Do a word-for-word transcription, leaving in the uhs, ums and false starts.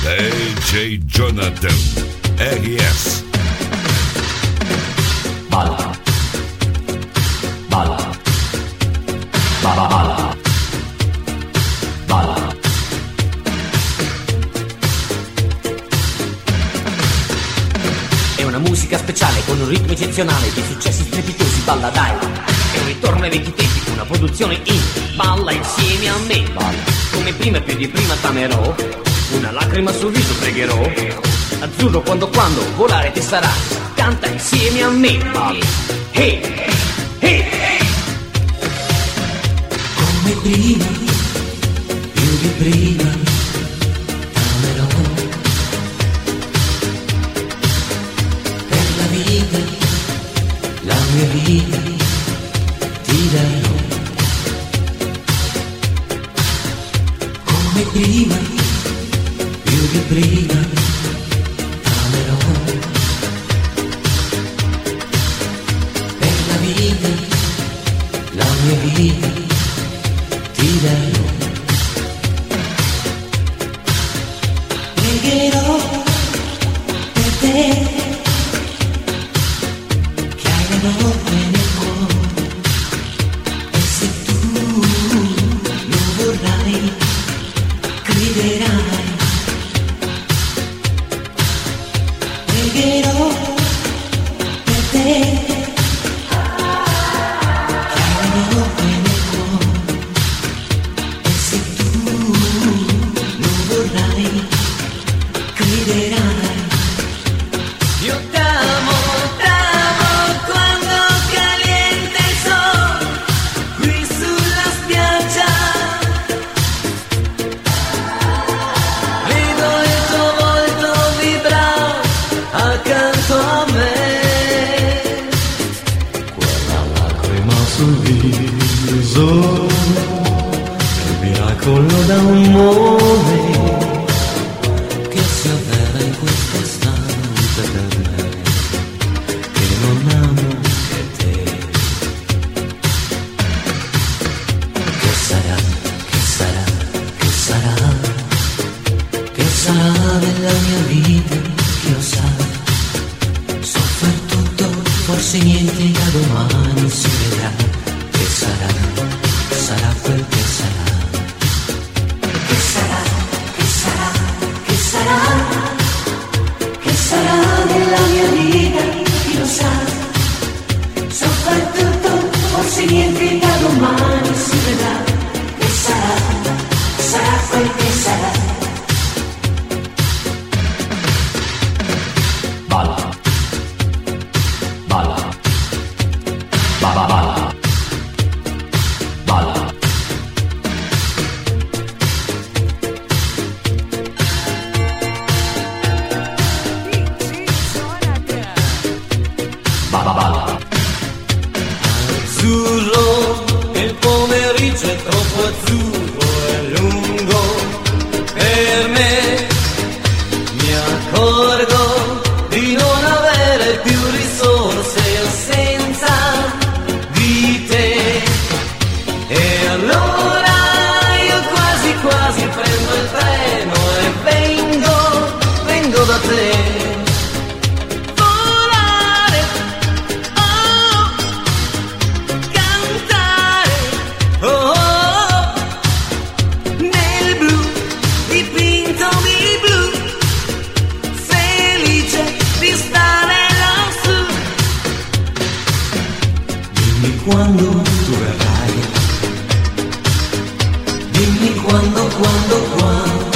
D J Jonathan R S. Balla, balla, balla, balla, balla. È una musica speciale con un ritmo eccezionale di successi strepitosi, balla dai. È un ritorno ai vecchi tempi, una produzione in balla insieme a me. Balla. Come prima più di prima t'amerò, una lacrima sul viso pregherò. Azzurro quando quando volare ti sarà, canta insieme a me. Balla. Hey, hey, hey. Come prima, più di prima t'amerò. Per la vita, la mia vita ti darò. Come prima, più di prima t'amerò. Per la vita, la mia vita ti darò. Pregherò per te che hai le notte nel cuore, e se tu lo vorrai griderai. Pregherò per te che hai le notte nel cuore, e se tu lo vorrai griderai. Io t'amo, t'amo quando caliente il sole qui sulla spiaggia. Vedo il tuo volto vibrare accanto a me. Quella lacrima sul viso è il miracolo d'amore che si avvera in questo istante per me, che non amo che te. Che sarà, che sarà, che sarà, che sarà della mia vita, chi lo sa. So far tutto, forse niente, da domani si vedrà. Che sarà, sarà quel che sarà. Che sarà, che sarà, che sarà, che sarà della mia vita, chi lo sa. So far tutto, forse niente, da domani si vedrà. Che sarà, sarà quel che sarà. Balla, balla, balla, balla, balla. Balla, balla. Azzurro, e il pomeriggio è troppo azzurro e lungo per me. Mi accorgo di non avere più risorse senza di te. E allora io quasi quasi prendo il treno e vengo, vengo da te. Volare, oh, cantare, oh, oh, nel blu, dipinto di blu, felice di stare lassù. Dimmi quando tu verrai, dimmi quando, quando, quando